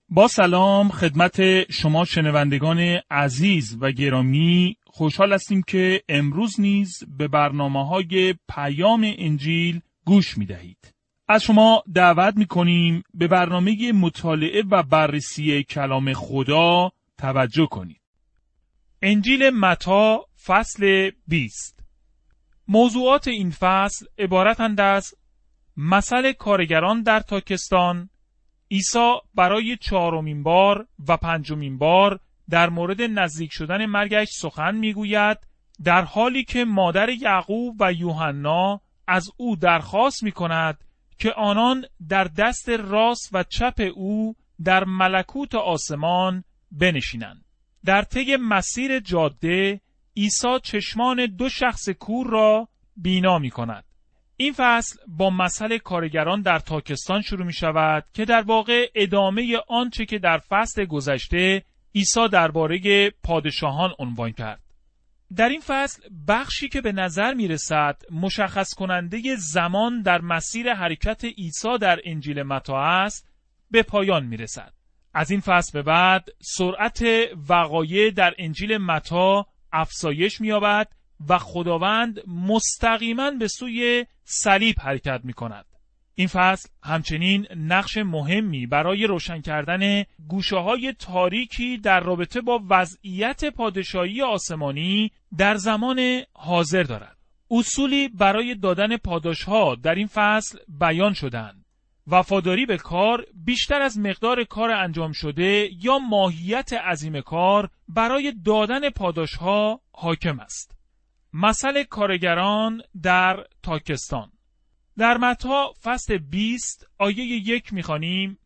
با سلام خدمت شما شنوندگان عزیز و گرامی، خوشحال هستیم که امروز نیز به برنامه‌های پیام انجیل گوش می‌دهید. از شما دعوت می‌کنیم به برنامه مطالعه و بررسی کلام خدا توجه کنید. انجیل متی فصل 20. موضوعات این فصل عبارتند از مثل کارگران در تاکستان، عیسی برای 4مین بار و 5مین بار در مورد نزدیک شدن مرگش سخن میگوید، در حالی که مادر یعقوب و یوحنا از او درخواست میکند که آنان در دست راست و چپ او در ملکوت آسمان بنشینند. در طی مسیر جاده عیسی چشمان 2 شخص کور را بینا میکند. این فصل با مثل کارگران در تاکستان شروع می شود که در واقع ادامه آنچه که در فصل گذشته عیسی درباره پادشاهان عنوان کرد. در این فصل بخشی که به نظر می رسد مشخص کننده زمان در مسیر حرکت عیسی در انجیل متی است به پایان می رسد. از این فصل به بعد سرعت وقایع در انجیل متی افزایش می یابد و خداوند مستقیما به سوی صلیب حرکت می کند. این فصل همچنین نقش مهمی برای روشن کردن گوشه‌های تاریکی در رابطه با وضعیت پادشاهی آسمانی در زمان حاضر دارد. اصولی برای دادن پاداش‌ها در این فصل بیان شدند. وفاداری به کار بیشتر از مقدار کار انجام شده یا ماهیت عظیم کار برای دادن پاداش‌ها حاکم است. مثل کارگران در تاکستان. در متی فصل 20 آیه 1 می‌خوانیم: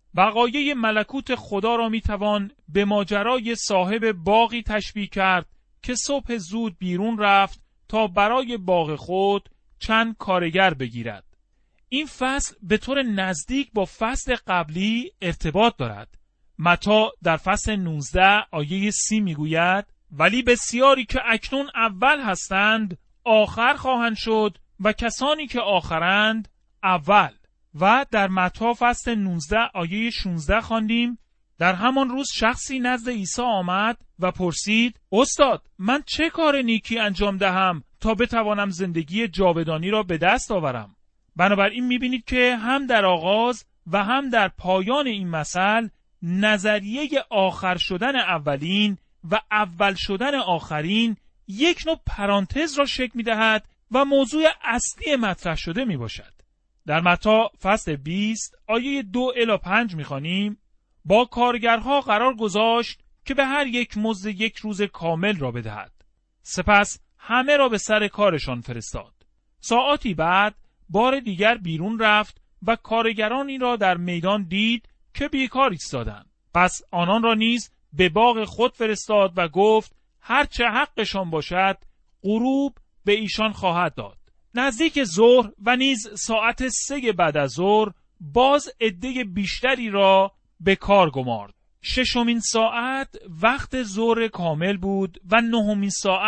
وقایع ملکوت خدا را می‌توان به ماجرای صاحب باغی تشبیه کرد که صبح زود بیرون رفت تا برای باغ خود چند کارگر بگیرد. این فصل به طور نزدیک با فصل قبلی ارتباط دارد. متی در فصل 19 آیه 30 می‌گوید: ولی بسیاری که اکنون اول هستند آخر خواهند شد و کسانی که آخرند اول. و در متی فصل 19 آیه 16 خواندیم: در همان روز شخصی نزد عیسی آمد و پرسید: استاد، من چه کار نیکی انجام دهم تا بتوانم زندگی جاودانی را به دست آورم؟ بنابراین می‌بینید که هم در آغاز و هم در پایان این مثل نظریه آخر شدن اولین و اول شدن آخرین یک نوع پرانتز را شکل می‌دهد و موضوع اصلی مطرح شده میباشد. در متی فصل 20 آیه 2 الی 5 می‌خوانیم: با کارگرها قرار گذاشت که به هر یک مزد 1 روز کامل را بدهد. سپس همه را به سر کارشان فرستاد. ساعاتی بعد بار دیگر بیرون رفت و کارگرانی را در میدان دید که بیکار ایستادند. پس آنان را نیز به باغ خود فرستاد و گفت هر چه حقشان باشد غروب به ایشان خواهد داد. نزدیک ظهر و نیز ساعت 3 بعد از ظهر باز عده بیشتری را به کار گمارد. 6مین ساعت وقت ظهر کامل بود و 9مین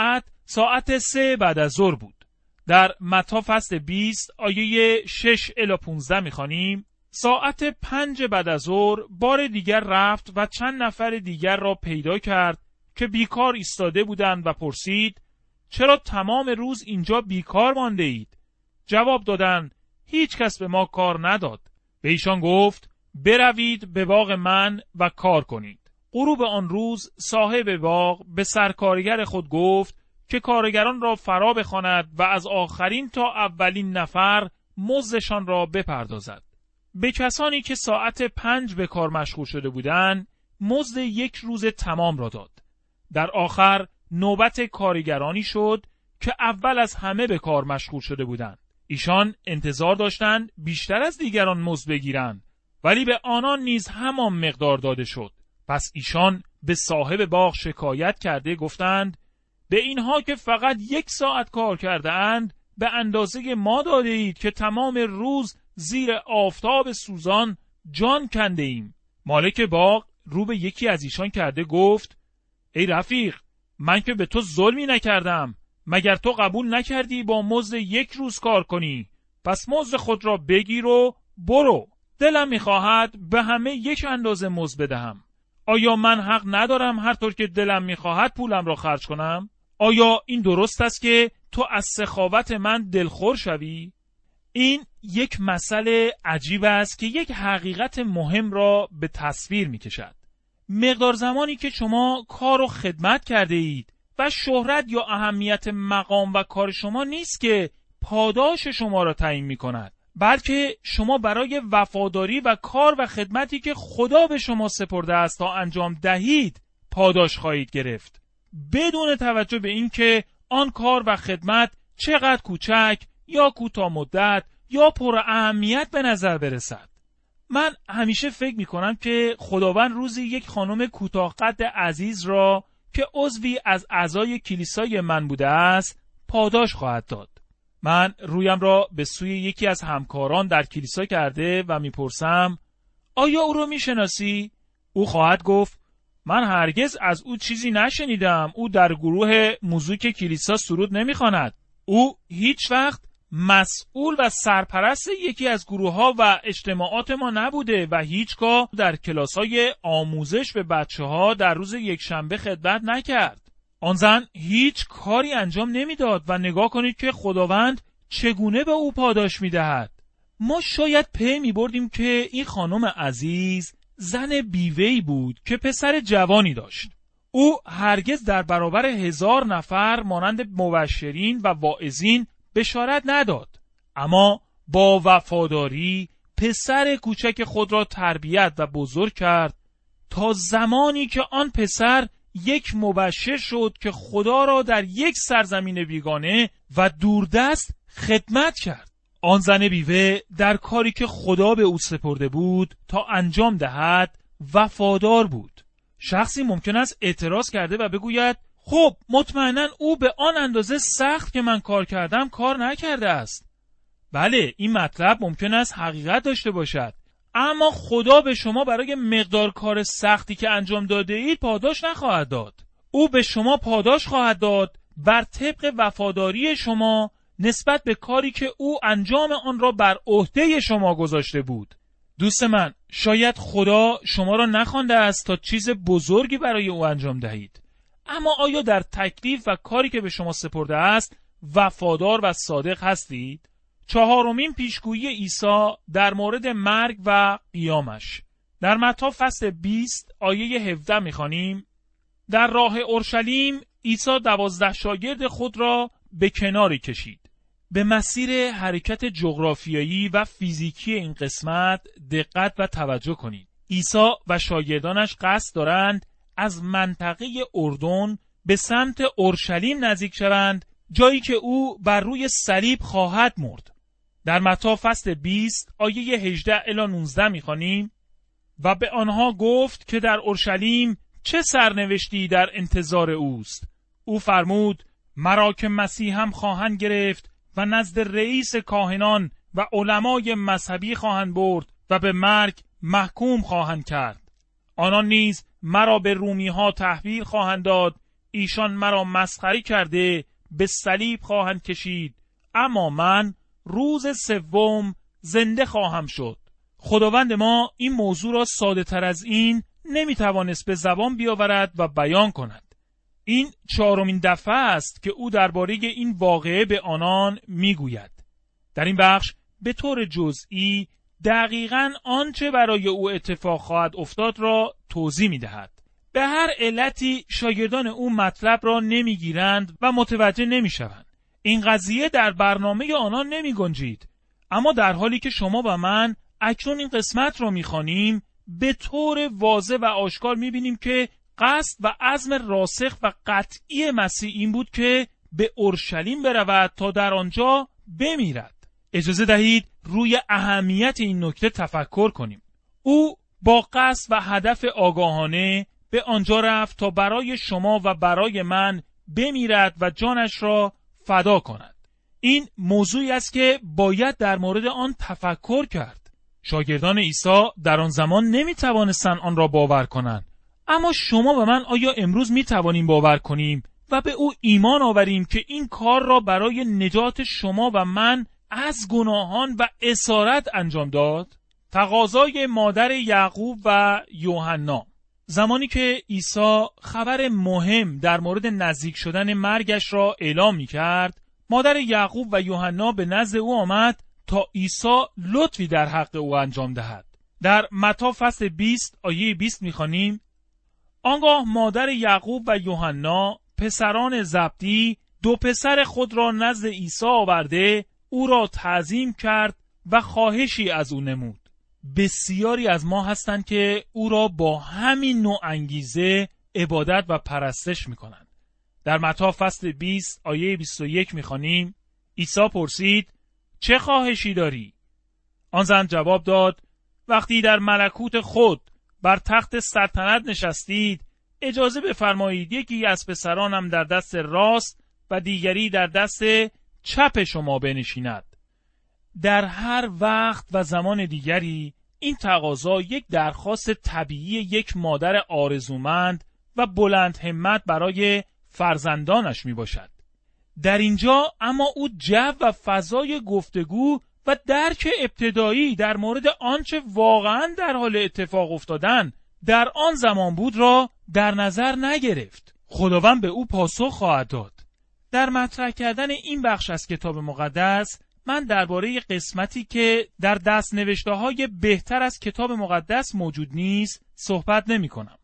ساعت 3 بعد از ظهر بود. در متی فصل 20 آیه 6 الی 15 می‌خوانیم: ساعت 5 بعد از ظهر بار دیگر رفت و چند نفر دیگر را پیدا کرد که بیکار ایستاده بودند و پرسید: چرا تمام روز اینجا بیکار مانده اید؟ جواب دادند: هیچ کس به ما کار نداد. به ایشان گفت: بروید به باغ من و کار کنید. غروب آن روز صاحب باغ به سرکارگر خود گفت که کارگران را فرا بخواند و از آخرین تا اولین نفر مزدشان را بپردازد. به کسانی که ساعت 5 به کار مشغول شده بودند مزد 1 روز تمام را داد. در آخر نوبت کارگرانی شد که اول از همه به کار مشغول شده بودند. ایشان انتظار داشتند بیشتر از دیگران مزد بگیرند، ولی به آنان نیز همان مقدار داده شد. پس ایشان به صاحب باغ شکایت کرده گفتند: به اینها که فقط 1 ساعت کار کرده اند به اندازه ما داده اید که تمام روز زیر آفتاب سوزان جان کنده ایم. مالک باغ رو به یکی از ایشان کرده گفت: ای رفیق، من که به تو ظلمی نکردم. مگر تو قبول نکردی با مزد 1 روز کار کنی؟ پس مزد خود را بگیر و برو. دلم میخواهد به همه یک اندازه مزد بدهم. آیا من حق ندارم هر طور که دلم میخواهد پولم را خرج کنم؟ آیا این درست است که تو از سخاوت من دلخور شوی؟ این یک مسئله عجیب است که یک حقیقت مهم را به تصویر میکشد. مقدار زمانی که شما کار و خدمت کرده اید و شهرت یا اهمیت مقام و کار شما نیست که پاداش شما را تعیین میکند، بلکه شما برای وفاداری و کار و خدمتی که خدا به شما سپرده است تا انجام دهید پاداش خواهید گرفت، بدون توجه به اینکه آن کار و خدمت چقدر کوچک یا کوتاه مدت یا پر اهمیت به نظر برسد. من همیشه فکر میکنم که خداوند روزی یک خانم کوتاه قد عزیز را که عضوی از اعضای کلیسای من بوده است پاداش خواهد داد. من رویم را به سوی یکی از همکاران در کلیسا کرده و میپرسم آیا او را میشناسی؟ او خواهد گفت من هرگز از او چیزی نشنیدم. او در گروه موزیک کلیسا سرود نمیخواند. او هیچ وقت مسئول و سرپرست یکی از گروه‌ها و اجتماعات ما نبوده و هیچگاه در کلاس‌های آموزش به بچه‌ها در روز یکشنبه خدمت نکرد. آن زن هیچ کاری انجام نمیداد و نگاه کنید که خداوند چگونه به او پاداش میدهد. ما شاید پی میبردیم که این خانم عزیز زن بیوه‌ای بود که پسر جوانی داشت. او هرگز در برابر 1000 نفر مانند مبشرین و واعظین بشارت نداد، اما با وفاداری پسر کوچک خود را تربیت و بزرگ کرد تا زمانی که آن پسر یک مبشر شد که خدا را در یک سرزمین بیگانه و دوردست خدمت کرد. آن زن بیوه در کاری که خدا به او سپرده بود تا انجام دهد وفادار بود. شخصی ممکن است اعتراض کرده و بگوید خب مطمئناً او به آن اندازه سخت که من کار کردم کار نکرده است. بله، این مطلب ممکن است حقیقت داشته باشد، اما خدا به شما برای مقدار کار سختی که انجام داده اید پاداش نخواهد داد. او به شما پاداش خواهد داد بر طبق وفاداری شما نسبت به کاری که او انجام آن را بر عهده شما گذاشته بود. دوست من، شاید خدا شما را نخوانده است تا چیز بزرگی برای او انجام دهید، اما آیا در تکلیف و کاری که به شما سپرده است وفادار و صادق هستید؟ 4مین پیشگویی عیسی در مورد مرگ و قیامش. در متی فصل 20 آیه 17 می‌خوانیم: در راه اورشلیم عیسی 12 شاگرد خود را به کناری کشید. به مسیر حرکت جغرافیایی و فیزیکی این قسمت دقت و توجه کنید. عیسی و شاگردانش قصد دارند از منطقه اردن به سمت اورشلیم نزدیک شوند، جایی که او بر روی صلیب خواهد مرد. در متی فصل 20 آیه 18 الی 19 می‌خوانیم: و به آنها گفت که در اورشلیم چه سرنوشتی در انتظار اوست. او فرمود مرا که مسیح هم خواهند گرفت و نزد رئیس کاهنان و علمای مذهبی خواهند برد و به مرگ محکوم خواهند کرد. آنان نیز مرا به رومی ها تحویل خواهند داد. ایشان مرا مسخری کرده به صلیب خواهند کشید، اما من روز سوم زنده خواهم شد. خداوند ما این موضوع را ساده تر از این نمیتوانست به زبان بیاورد و بیان کند. این 4مین دفعه است که او درباره این واقعه به آنان میگوید. در این بخش به طور جزئی دقیقاً آنچه برای او اتفاق خواهد افتاد را توضیح میدهد. به هر علتی شاگردان او مطلب را نمیگیرند و متوجه نمیشوند. این قضیه در برنامه آنان نمیگنجید، اما در حالی که شما و من اکنون این قسمت را میخوانیم به طور واضح و آشکار میبینیم که قصد و عزم راسخ و قطعی مسیح این بود که به اورشلیم برود تا در آنجا بمیرد. اجازه دهید روی اهمیت این نکته تفکر کنیم. او با قصد و هدف آگاهانه به آنجا رفت تا برای شما و برای من بمیرد و جانش را فدا کند. این موضوعی است که باید در مورد آن تفکر کرد. شاگردان عیسی در آن زمان نمیتوانستند آن را باور کنند، اما شما و من آیا امروز میتوانیم باور کنیم و به او ایمان آوریم که این کار را برای نجات شما و من از گناهان و اسارت انجام داد؟ تقاضای مادر یعقوب و یوحنا. زمانی که عیسی خبر مهم در مورد نزدیک شدن مرگش را اعلام می‌کرد، مادر یعقوب و یوحنا به نزد او آمد تا عیسی لطفی در حق او انجام دهد. در متی فصل 20 آیه 20 می‌خوانیم: آنگاه مادر یعقوب و یوحنا پسران زبدی 2 پسر خود را نزد عیسی آورده او را تعظیم کرد و خواهشی از او نمود. بسیاری از ما هستند که او را با همین نوع انگیزه عبادت و پرستش می‌کنند. در متی فصل 20 آیه 21 می‌خوانیم: عیسی پرسید: چه خواهشی داری؟ آن زن جواب داد: وقتی در ملکوت خود بر تخت سلطنت نشستید، اجازه بفرمایید یکی از پسرانم در دست راست و دیگری در دست چپ شما بنشیند. در هر وقت و زمان دیگری این تقاضا یک درخواست طبیعی یک مادر آرزومند و بلند همت برای فرزندانش می باشد. در اینجا اما او جو و فضای گفتگو و درک ابتدایی در مورد آنچه واقعاً در حال اتفاق افتادن در آن زمان بود را در نظر نگرفت. خداوند به او پاسخ خواهد داد. در مطرح کردن این بخش از کتاب مقدس من درباره قسمتی که در دست نوشته‌های بهتر از کتاب مقدس موجود نیست صحبت نمی کنم.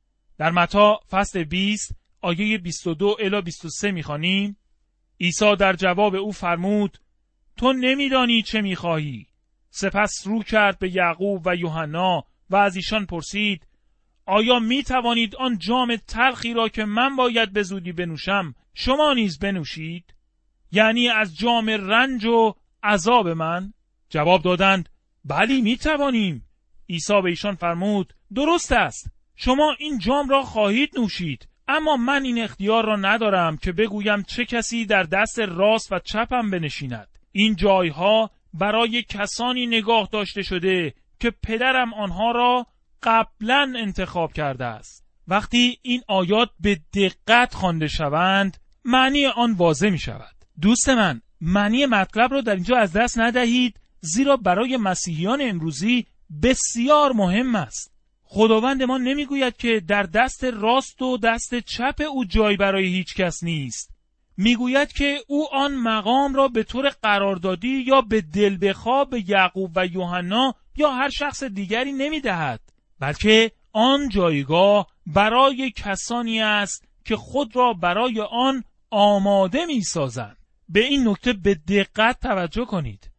در متی فصل 20 آیه 22 الی 23 می‌خوانیم: عیسی در جواب او فرمود: تو نمی‌دانی چه می‌خواهی. سپس رو کرد به یعقوب و یوحنا و از ایشان پرسید: آیا می‌توانید آن جام تلخی را که من باید به زودی بنوشم شما نیز بنوشید؟ یعنی از جام رنج و عذاب من؟ جواب دادند: بلی می‌توانیم. عیسی به ایشان فرمود: درست است، شما این جام را خواهید نوشید، اما من این اختیار را ندارم که بگویم چه کسی در دست راست و چپم بنشیند. این جایها برای کسانی نگاه داشته شده که پدرم آنها را قبلا انتخاب کرده است. وقتی این آیات به دقت خوانده شوند، معنی آن واضح می شود. دوست من، معنی مطلب را در اینجا از دست ندهید، زیرا برای مسیحیان امروزی بسیار مهم است. خداوند ما نمیگوید که در دست راست و دست چپ او جای برای هیچ کس نیست. میگوید که او آن مقام را به طور قراردادی یا به دل بخواه به یعقوب و یوحنا یا هر شخص دیگری نمیدهد، بلکه آن جایگاه برای کسانی است که خود را برای آن آماده میسازند. به این نکته به دقت توجه کنید.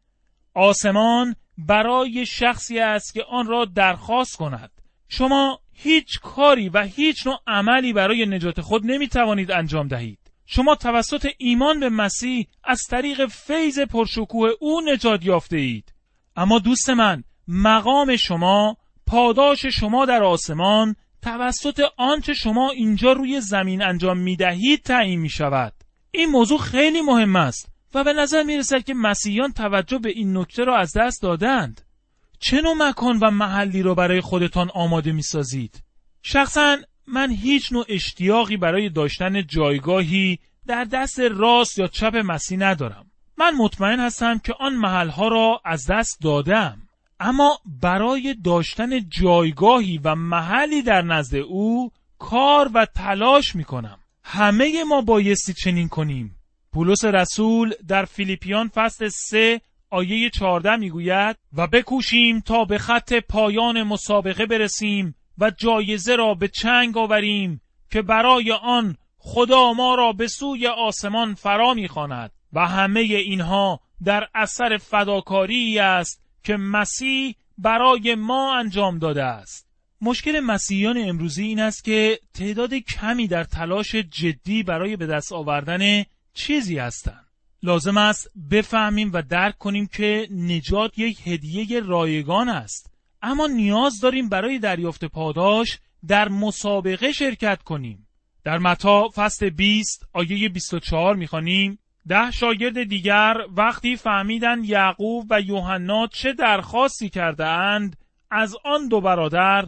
آسمان برای شخصی است که آن را درخواست کند. شما هیچ کاری و هیچ نوع عملی برای نجات خود نمیتوانید انجام دهید. شما توسط ایمان به مسیح از طریق فیض پرشکوه او نجات یافته اید. اما دوست من، مقام شما، پاداش شما در آسمان توسط آنچه شما اینجا روی زمین انجام میدهید تعیین میشود. این موضوع خیلی مهم است و به نظر میرسد که مسیحیان توجه به این نکته را از دست دادند. چه نوع مکان و محلی را برای خودتان آماده می‌سازید؟ شخصاً من هیچ نوع اشتیاقی برای داشتن جایگاهی در دست راست یا چپ مسیح ندارم. من مطمئن هستم که آن محلها را از دست دادم. اما برای داشتن جایگاهی و محلی در نزد او کار و تلاش می‌کنم. همه ما بایستی چنین کنیم. پولس رسول در فیلیپیان فصل 3 آیه 14 میگوید: و بکوشیم تا به خط پایان مسابقه برسیم و جایزه را به چنگ آوریم که برای آن خدا ما را به سوی آسمان فرا می‌خواند. و همه اینها در اثر فداکاری است که مسیح برای ما انجام داده است. مشکل مسیحیان امروزی این است که تعداد کمی در تلاش جدی برای به دست آوردن چیزی هستند. لازم است بفهمیم و درک کنیم که نجات یک هدیه رایگان است، اما نیاز داریم برای دریافت پاداش در مسابقه شرکت کنیم. در متی فصل 20 آیه 24 می‌خوانیم: 10 شاگرد دیگر وقتی فهمیدند یعقوب و یوحنا چه درخواستی کرده اند، از آن 2 برادر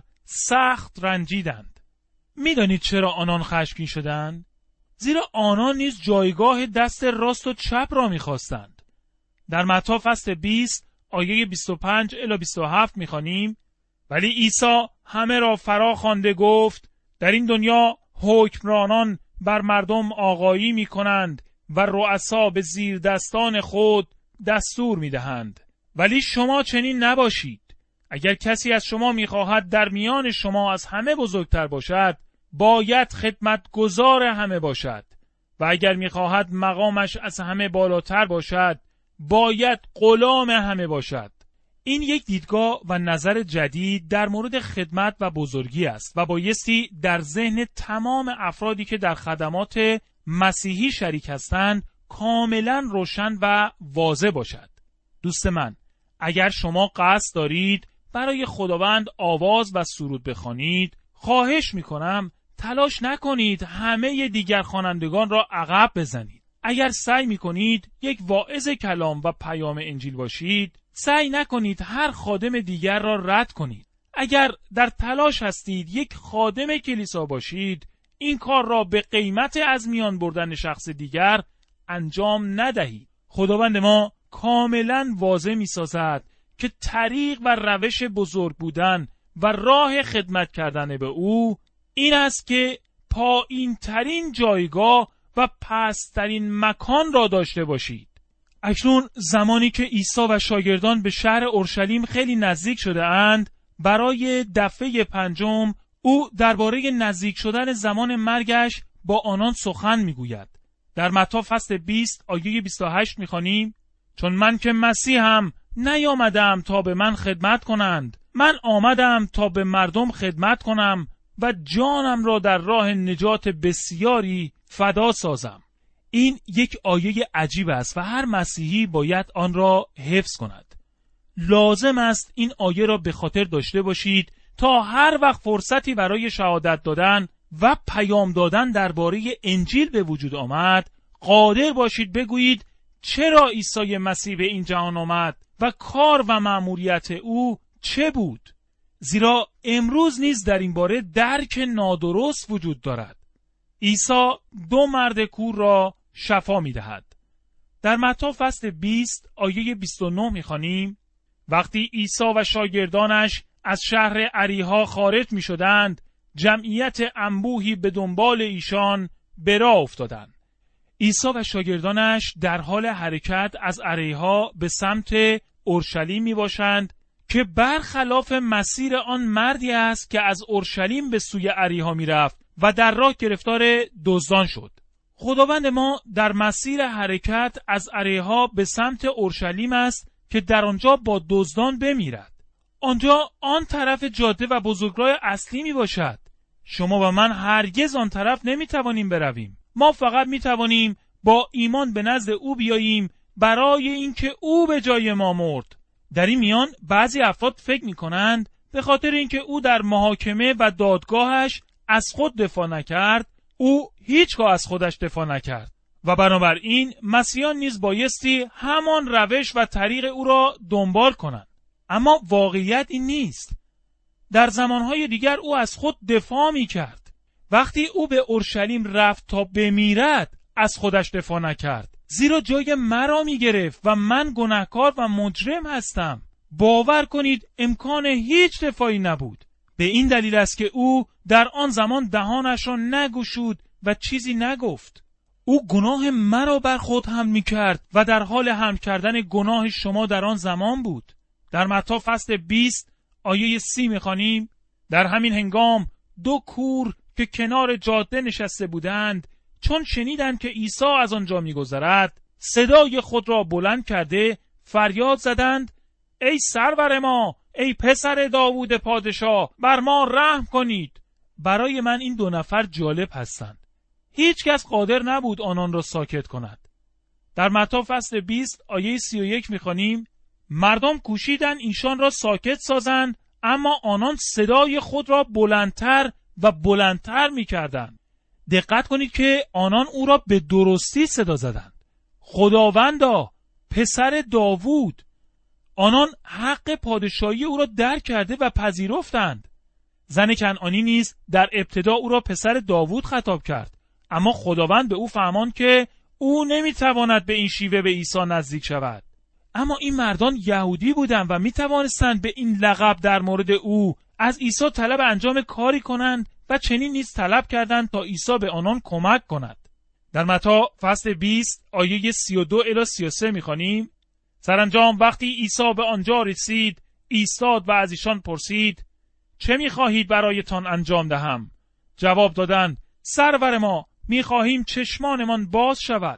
سخت رنجیدند. می‌دانید چرا آنان خشمگین شدند؟ زیرا آنان نیز جایگاه دست راست و چپ را می‌خواستند. در متی فصل 20 آیه 25 الی 27 میخوانیم: ولی عیسی همه را فرا خوانده گفت در این دنیا حکمرانان بر مردم آقایی میکنند و رؤسا به زیر دستان خود دستور میدهند. ولی شما چنین نباشید. اگر کسی از شما میخواهد در میان شما از همه بزرگتر باشد، باید خدمتگزار همه باشد، و اگر میخواهد مقامش از همه بالاتر باشد، باید غلام همه باشد. این یک دیدگاه و نظر جدید در مورد خدمت و بزرگی است و بایستی در ذهن تمام افرادی که در خدمات مسیحی شریک هستند کاملا روشن و واضح باشد. دوست من، اگر شما قصد دارید برای خداوند آواز و سرود بخوانید، خواهش میکنم تلاش نکنید همه دیگر خوانندگان را عقب بزنید. اگر سعی میکنید یک واعظ کلام و پیام انجیل باشید، سعی نکنید هر خادم دیگر را رد کنید. اگر در تلاش هستید یک خادم کلیسا باشید، این کار را به قیمت از میان بردن شخص دیگر انجام ندهید. خداوند ما کاملا واضح می‌سازد که طریق و روش بزرگ بودن و راه خدمت کردن به او این است که پایین ترین جایگاه و پست‌ترین مکان را داشته باشید. اکنون زمانی که عیسی و شاگردان به شهر اورشلیم خیلی نزدیک شده اند، برای دفعه پنجم او درباره نزدیک شدن زمان مرگش با آنان سخن میگوید. در متی فصل 20 آیه 28 میخوانیم: چون من که مسیحم نیامدم تا به من خدمت کنند، من آمدم تا به مردم خدمت کنم و جانم را در راه نجات بسیاری فدا سازم. این یک آیه عجیب است و هر مسیحی باید آن را حفظ کند. لازم است این آیه را به خاطر داشته باشید تا هر وقت فرصتی برای شهادت دادن و پیام دادن درباره انجیل به وجود آمد، قادر باشید بگویید چرا عیسی مسیح به این جهان آمد و کار و مأموریت او چه بود. زیرا امروز نیز در این باره درک نادرست وجود دارد. عیسی 2 مرد کور را شفا می‌دهد. در متی فصل 20 آیه 29 می‌خوانیم: وقتی عیسی و شاگردانش از شهر اریحا خارج می‌شدند، جمعیت انبوهی به دنبال ایشان به راه افتادند. عیسی و شاگردانش در حال حرکت از اریحا به سمت اورشلیم میباشند که برخلاف مسیر آن مردی است که از اورشلیم به سوی اریحا میرفت و در راه گرفتار دزدان شد. خداوند ما در مسیر حرکت از اریحا به سمت اورشلیم است که در آنجا با دزدان بمیرد. آنجا آن طرف جاده و بزرگراه اصلی می باشد. شما و من هرگز آن طرف نمی توانیم برویم. ما فقط می توانیم با ایمان به نزد او بیاییم برای اینکه او به جای ما مرد. در این میان بعضی افراد فکر می کنند به خاطر اینکه او در محاکمه و دادگاهش از خود دفاع نکرد، او هیچگاه از خودش دفاع نکرد و بنابراین مسیحیان نیز بایستی همان روش و طریق او را دنبال کنند. اما واقعیت این نیست. در زمانهای دیگر او از خود دفاع می کرد. وقتی او به اورشلیم رفت تا بمیرد، از خودش دفاع نکرد، زیرا جای مرا می گرفت و من گناهکار و مجرم هستم. باور کنید امکان هیچ دفاعی نبود. به این دلیل است که او در آن زمان دهانش را نگشود و چیزی نگفت. او گناه مرا بر خود حمل می کرد و در حال حمل کردن گناه شما در آن زمان بود. در متی فصل 20 آیه 30 می‌خوانیم: در همین هنگام 2 کور که کنار جاده نشسته بودند، چون شنیدند که عیسی از آنجا می‌گذرد، صدای خود را بلند کرده فریاد زدند: ای سرور ما، ای پسر داوود پادشاه، بر ما رحم کنید. برای من این 2 نفر جالب هستند. هیچ کس قادر نبود آنان را ساکت کند. در متی فصل 20 آیه 31 می‌خوانیم: مردم کوشیدند ایشان را ساکت سازند، اما آنان صدای خود را بلندتر و بلندتر می‌کردند. دقت کنید که آنان او را به درستی صدا زدند: خداوندا، پسر داوود. آنان حق پادشاهی او را درک کرده و پذیرفتند. زن کنعانی نیز در ابتدا او را پسر داوود خطاب کرد، اما خداوند به او فرماند که او نمیتواند به این شیوه به عیسی نزدیک شود. اما این مردان یهودی بودند و می توانستند به این لقب در مورد او از عیسی طلب انجام کاری کنند و چنین نیز طلب کردند تا عیسی به آنان کمک کند. در متی فصل 20 آیه 32 الی 33 می‌خوانیم: سرانجام وقتی عیسی به آنجا رسید، ایستاد و از ایشان پرسید: چه می‌خواهید برایتان انجام دهم؟ جواب دادند: سرور ما، می‌خواهیم چشمانمان باز شود.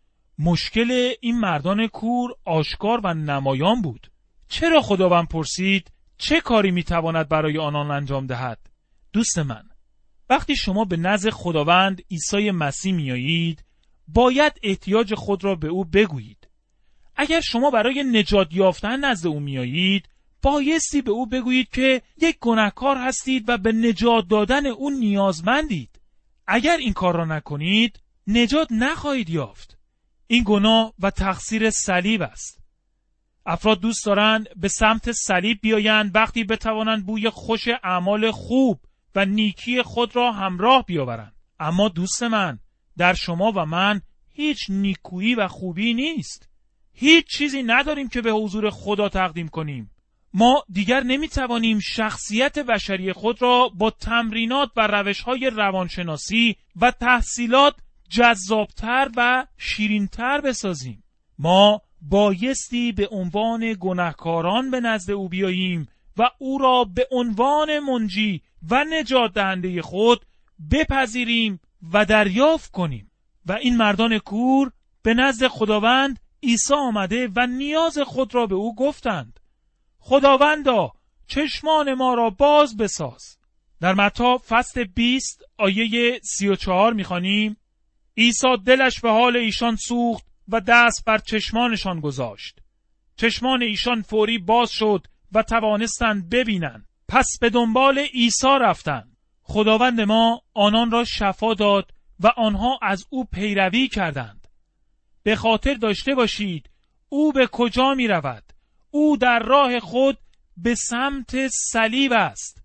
مشکل این مردان کور آشکار و نمایان بود. چرا خداوند پرسید چه کاری می‌تواند برای آنان انجام دهد؟ دوست من، وقتی شما به نزد خداوند عیسی مسیح میایید، باید احتیاج خود را به او بگویید. اگر شما برای نجات یافتن نزد او میایید، بایستی به او بگویید که یک گناهکار هستید و به نجات دادن او نیازمندید. اگر این کار را نکنید، نجات نخواهید یافت. این گناه و تقصیر صلیب است. افراد دوست دارند به سمت صلیب بیایند وقتی بتوانند بوی خوش اعمال خوب و نیکی خود را همراه بیاورند. اما دوست من، در شما و من هیچ نیکویی و خوبی نیست. هیچ چیزی نداریم که به حضور خدا تقدیم کنیم. ما دیگر نمیتوانیم شخصیت بشری خود را با تمرینات و روش‌های روانشناسی و تحصیلات جذابتر و شیرینتر بسازیم. ما بایستی به عنوان گناهکاران به نزد او بیاییم و او را به عنوان منجی و نجات دهنده خود بپذیریم و دریافت کنیم. و این مردان کور به نزد خداوند عیسی آمده و نیاز خود را به او گفتند: خداوندا، چشمان ما را باز بساز. در متی فصل 20 آیه 34 می‌خوانیم: عیسی دلش به حال ایشان سوخت و دست بر چشمانشان گذاشت. چشمان ایشان فوری باز شد و توانستند ببینند. پس به دنبال عیسی رفتند. خداوند ما آنان را شفا داد و آنها از او پیروی کردند. به خاطر داشته باشید او به کجا می رود؟ او در راه خود به سمت صلیب است.